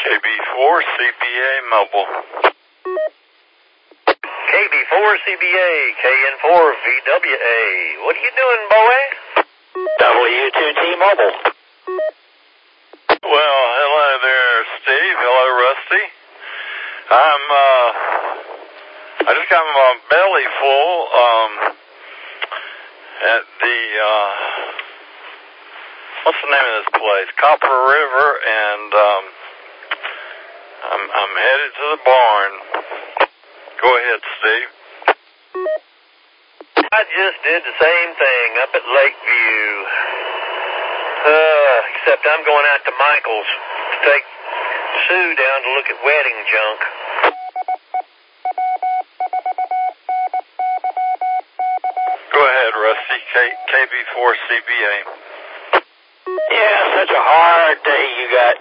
KB4 CBA Mobile. KB4 CBA, KN4 VWA. What are you doing, boy? W2T Mobile. Well, hello there, Steve. Hello, Rusty. I just got my belly full, at the, what's the name of this place? Copper River, and, I'm headed to the barn. Go ahead, Steve. I just did the same thing up at Lakeview. Except I'm going out to Michael's to take Sue down to look at wedding junk. Go ahead, Rusty. KB4CBA. Yeah, such a hard day you got.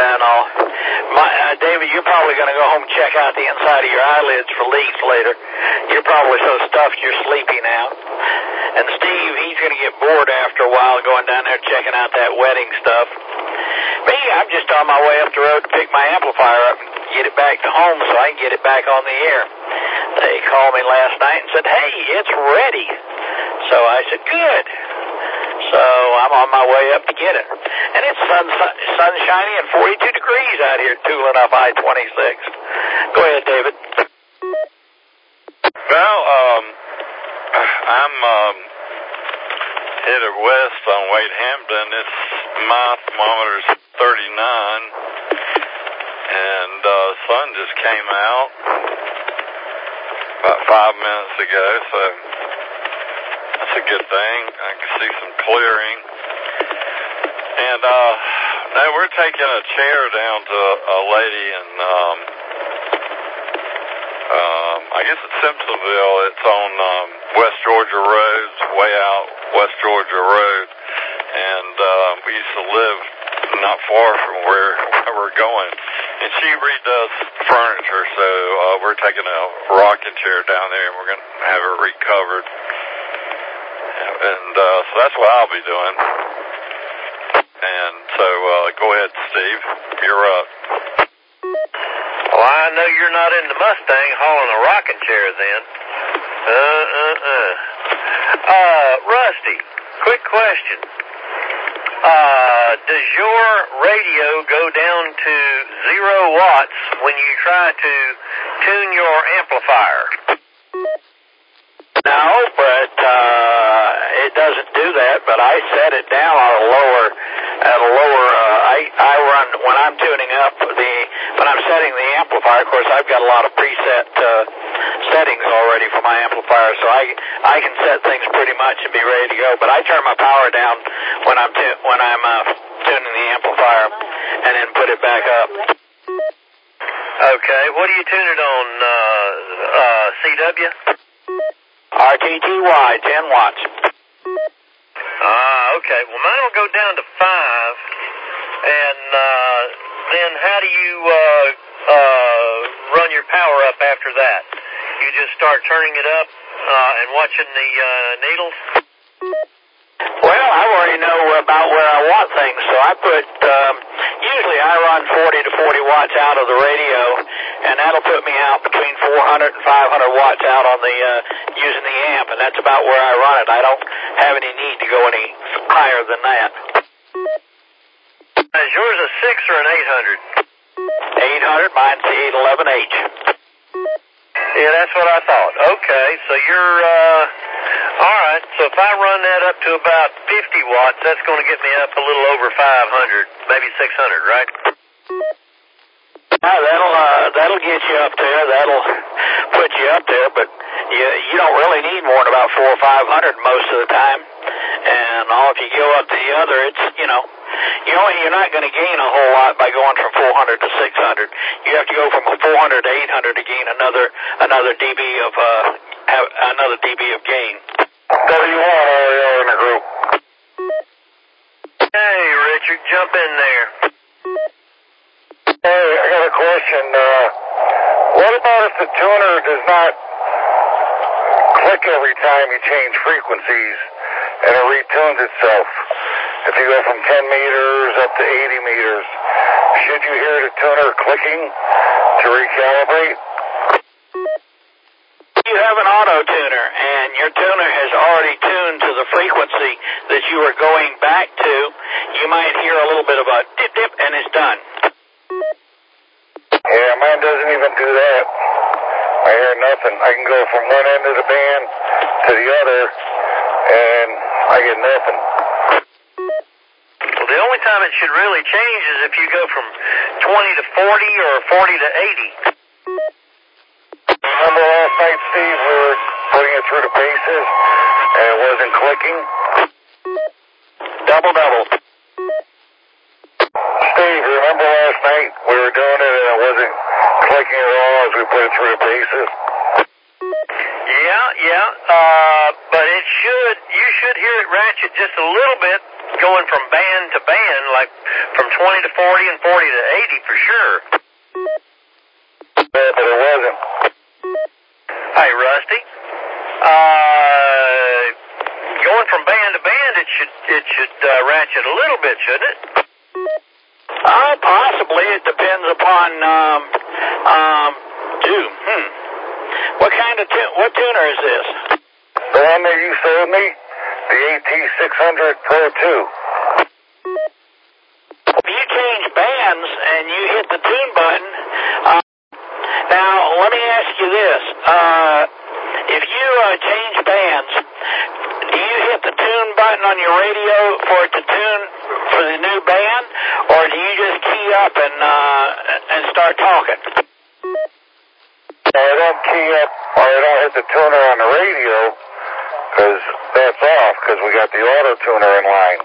David, you're probably going to go home and check out the inside of your eyelids for leaks later. You're probably so stuffed you're sleepy now. And Steve, he's going to get bored after a while going down there checking out that wedding stuff. Me, I'm just on my way up the road to pick my amplifier up and get it back to home so I can get it back on the air. They called me last night and said, hey, it's ready. So I said, good. So I'm on my way up to get it. And it's sunshiny and 42 degrees out here tooling up I-26. Go ahead, David. Well, I'm headed west on Wade Hampton. My thermometer's 39, and sun just came out about 5 minutes ago, so that's a good thing. I can see some clearing. And now we're taking a chair down to a lady in I guess it's Simpsonville. It's on West Georgia Road, way out West Georgia Road. And we used to live not far from where we're going. And she redoes furniture, so we're taking a rocking chair down there, and we're going to have it recovered. And so that's what I'll be doing. And so go ahead, Steve. You're up. Well, I know you're not in the Mustang hauling a rocking chair then. Rusty, quick question. Does your radio go down to 0 watts when you try to tune your amplifier? No, but it doesn't do that. But I set it down on a lower. I run when I'm tuning up when I'm setting the amplifier. Of course, I've got a lot of preset settings already for my amplifier, so I can set things pretty much and be ready to go. But I turn my power down when I'm tuning the amplifier, and then put it back up. Okay, what do you tune it on? CW? RTTY, 10 watts. Okay. Well, mine will go down to 5, and then how do you run your power up after that? You just start turning it up and watching the needles? Well, I already know about where I want things, so I put, usually I run 40 to 40 watts out of the radio, and that'll put me out between 400 and 500 watts out on the, using the amp, and that's about where I run it. I don't have any need to go any higher than that. Is yours a 6 or an 800? 800, mine's the 811H. Yeah, that's what I thought. Okay, so you're, all right, so if I run that up to about 50 watts, that's going to get me up a little over 500, maybe 600, right? That'll get you up there. That'll put you up there, but you don't really need more than about 400 or 500 most of the time. And if you go up to the other, it's, you're not going to gain a whole lot by going from 400 to 600. You have to go from 400 to 800 to gain another dB of gain. W1 REO in the group. Hey, Richard, jump in there. Hey, I got a question. What about if the tuner does not click every time you change frequencies and it retunes itself? If you go from 10 meters up to 80 meters, should you hear the tuner clicking to recalibrate? You have an auto tuner, and your tuner has already tuned to the frequency that you are going back to. You might hear a little bit of a dip, dip, and it's done. Yeah, mine doesn't even do that. I hear nothing. I can go from one end of the band to the other, and I get nothing. Well, the only time it should really change is if you go from 20 to 40 or 40 to 80. Remember last night, Steve, we were putting it through the paces, and it wasn't clicking? Double. Steve, remember last night we were doing it and it wasn't clicking at all as we put it through the paces? Yeah. But you should hear it ratchet just a little bit going from band to band, like from 20 to 40 and 40 to 80 for sure. Yeah, but it wasn't. Hey, Rusty. Going from band to band, it should ratchet a little bit, shouldn't it? Possibly. It depends upon what tuner is this? The one that you sold me, the AT600 Pro 2. If you change bands and you hit the tune button, now let me ask you this: if you change bands, do you hit the tune button on your radio for it to tune for the new band, or do you just key up and start talking? I don't key up, or I don't hit the tuner on the radio, because that's off, because we got the auto tuner in line.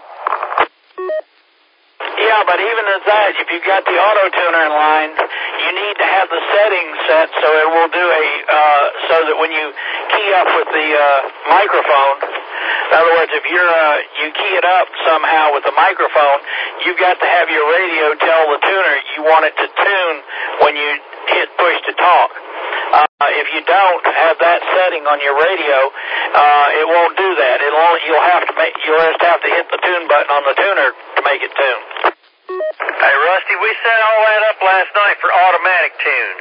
Yeah, but even as that, if you've got the auto tuner in line, you need to have the settings set so it will do so that when you key up with the microphone, in other words, if you key it up somehow with the microphone, you've got to have your radio tell the tuner you want it to tune when you hit push to talk. If you don't have that setting on your radio, it won't do that. You'll just have to hit the tune button on the tuner to make it tune. Hey, Rusty, we set all that up last night for automatic tune.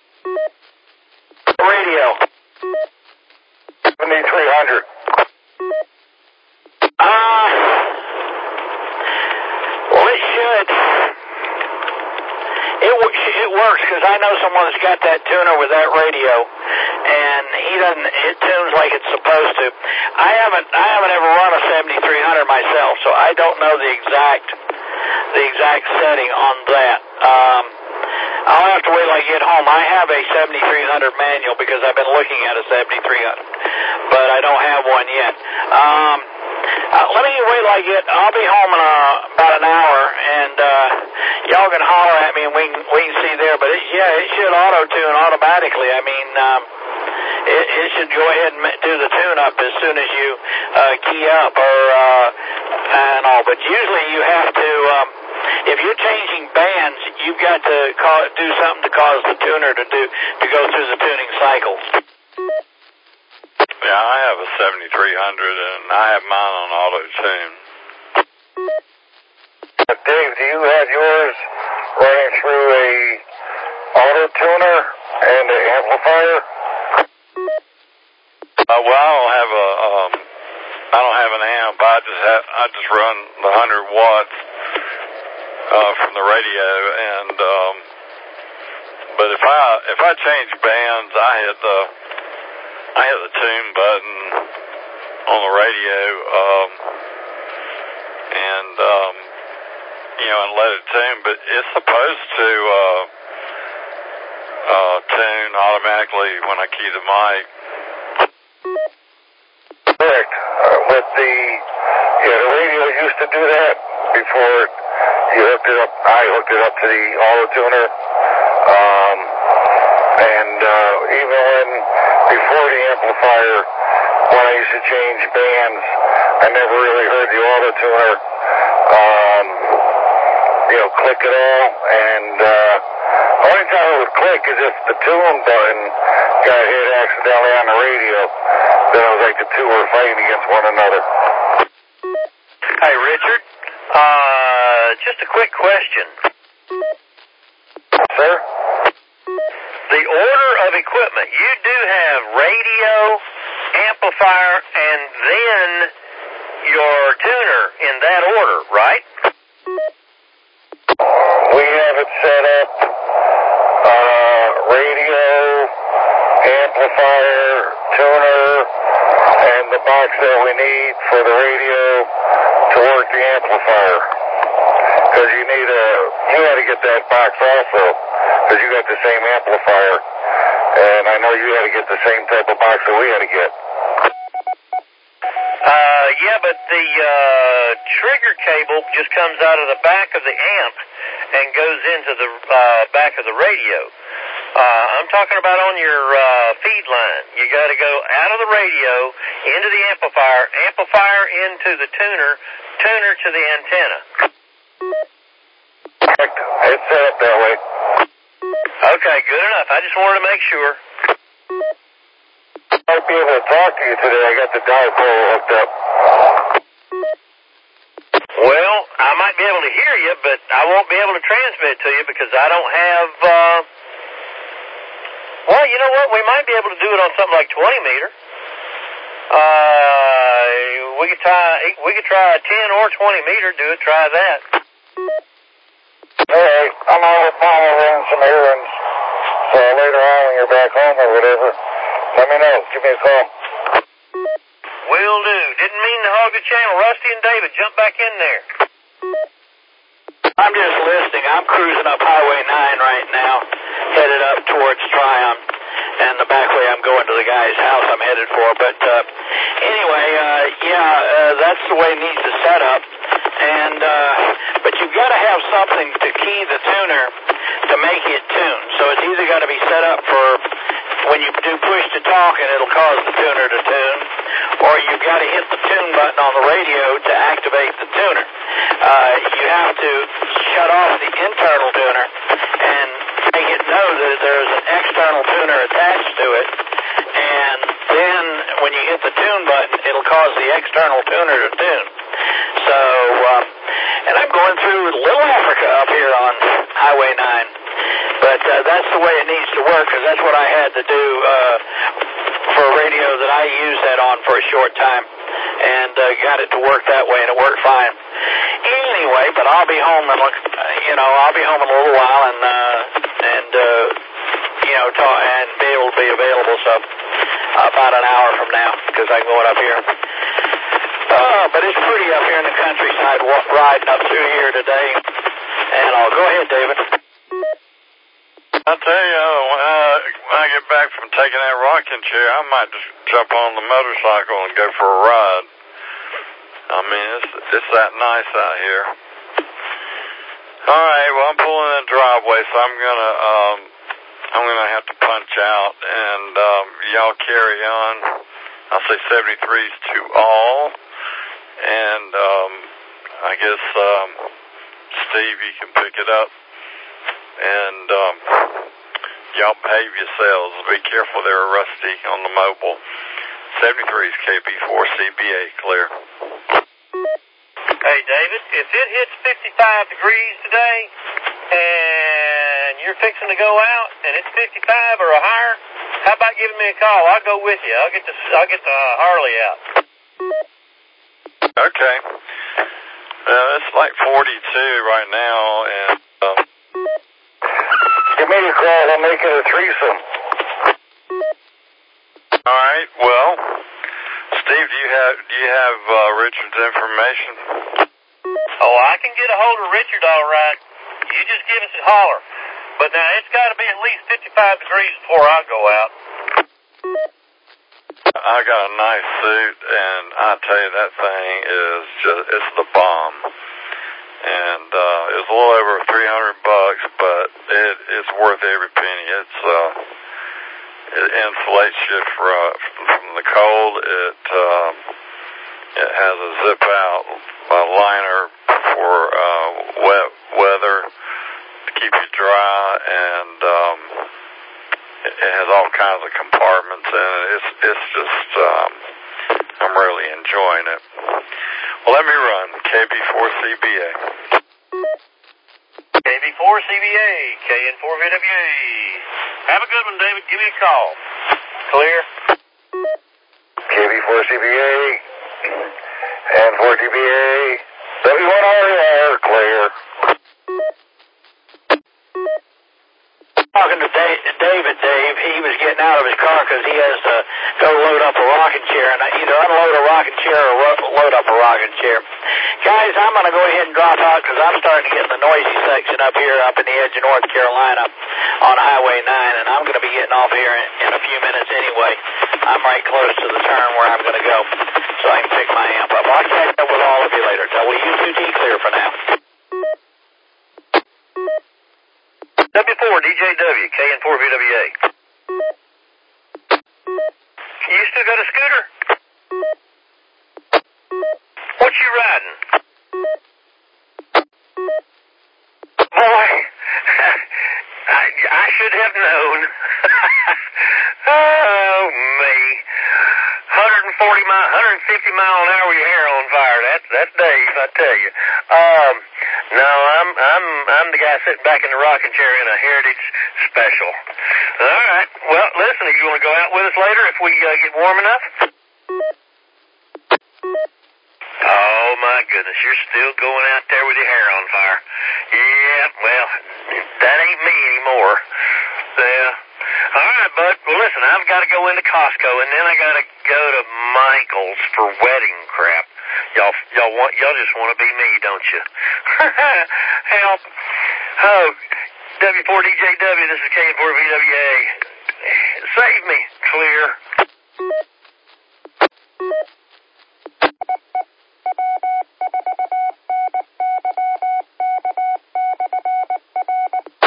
Radio. 7300. Well, it should. It works because I know someone that's got that tuner with that radio, and it tunes like it's supposed to. I haven't ever run a 7300 myself, so I don't know the exact setting on that. I'll have to wait till I get home. I have a 7300 manual because I've been looking at a 7300, but I don't have one yet. Let me wait till I'll be home in about an hour, and y'all can holler at me and we can see there. But it should auto-tune automatically. I mean, it should go ahead and do the tune-up as soon as you key up and all. But usually you have to, if you're changing bands, you've got to do something to cause the tuner to go through the tuning cycle. Yeah, I have a 7300, and I have mine on auto-tune. Dave, do you have yours running through a auto-tuner and an amplifier? Well, I don't have an amp. I just run the 100 watts from the radio, and but if I change bands, I hit the tune button on the radio, and and let it tune. But it's supposed to tune automatically when I key the mic. Correct. The radio used to do that before you hooked it up. I hooked it up to the auto tuner, and even before the amplifier, when I used to change bands, I never really heard the auto tuner click at all, and only time it would click is if the tune button got hit accidentally on the radio. Then it was like the two were fighting against one another. Hey, Richard, just a quick question. Sir? The order of equipment. You do have radio, amplifier, and then your tuner in that order, right? We have it set up, radio, amplifier, tuner, and the box that we need for the radio to work the amplifier. Because you had to get that box also, because you got the same amplifier. And I know you had to get the same type of box that we had to get. Yeah, but the trigger cable just comes out of the back of the amp and goes into the back of the radio. I'm talking about on your feed line. You got to go out of the radio into the amplifier, amplifier into the tuner, tuner to the antenna. It's set up that way. Okay, good enough. I just wanted to make sure. I might be able to talk to you today. I got the dipole hooked up. Well, I might be able to hear you, but I won't be able to transmit to you because I don't have, well, you know what? We might be able to do it on something like 20 meter. We could try 10 or 20 meter. Try that. All right. I'm out with Mama running some errands. So later on when you're back home or whatever, let me know. Give me a call. Will do. Didn't mean to hog the channel. Rusty and David, jump back in there. I'm just listening. I'm cruising up Highway 9 right now, headed up towards Tryon. And the back way I'm going to the guy's house I'm headed for. But anyway, that's the way it needs to set up. And but you've got to have something to key the tuner to make it tune. So it's either got to be set up for when you do push to talk and it'll cause the tuner to tune, or you've got to hit the tune button on the radio to activate the tuner. You have to shut off the internal tuner and make it know that there's an external tuner attached to it, and then when you hit the tune button, it'll cause the external tuner to tune. So, and I'm going through Little Africa up here on Highway 9, but that's the way it needs to work, because that's what I had to do for a radio that I used that on for a short time, and got it to work that way, and it worked fine. Anyway, but I'll be home in I'll be home in a little while, and talk and be able to be available. So about an hour from now, because I'm going up here. But it's pretty up here in the countryside, riding up through here today. And I'll go ahead, David. I'll tell you, when I get back from taking that rocking chair, I might just jump on the motorcycle and go for a ride. I mean, it's that nice out here. All right, well, I'm pulling in the driveway, so I'm gonna have to punch out, and y'all carry on. I'll say 73s to all, and I guess Steve, you can pick it up, and y'all behave yourselves. Be careful there, Rusty, on the mobile. 73s KB4CBA, clear. Hey, David, if it hits 55 degrees today and you're fixing to go out and it's 55 or higher, how about giving me a call? I'll go with you. I'll get the Harley out. Okay. It's like 42 right now, and Give me a call. I'll make it a threesome. all right. Well, Steve, do you have Richard's information? Oh, I can get a hold of Richard, all right. You just give us a holler. But now it's got to be at least 55 degrees before I go out. I got a nice suit, and I tell you, that thing is it's the bomb. And it was a little over $300, but it's worth every penny. It insulates you from the cold. It has a zip out liner for wet weather to keep you dry, and it has all kinds of compartments in it. It's just I'm really enjoying it. Well, let me run KB4CBA. KB4 KN4CBA, KN4VWA. Have a good one, David. Give me a call. Clear. KB4CBA and 4TBA. W1RR, clear. Talking to David, he was getting out of his car because he has to go load up a rocking chair, and either unload a rocking chair or load up a rocking chair. Guys, I'm going to go ahead and drop out because I'm starting to get in the noisy section up here up in the edge of North Carolina on Highway 9, and I'm going to be getting off here in a few minutes anyway. I'm right close to the turn where I'm going to go, so I can pick my amp up. I'll catch up with all of you later. WU2T clear for now. W4 DJW, KN4VWA. You still got a scooter? What you riding? Boy, I should have known. Oh, me. 150 mile an hour with your hair on fire. That's Dave, I tell you. No, I'm the guy sitting back in the rocking chair in a Heritage Special. All right. Well, listen, if you want to go out with us later if we get warm enough? Oh, my goodness. You're still going out there with your hair on fire. Yeah, well, that ain't me anymore. Yeah. All right, bud. Well, listen, I've got to go into Costco, and then I got to go to Michael's for wedding crap. Y'all just want to be me, don't you? Help. Oh, W4DJW, this is KN4VWA. Save me. Clear.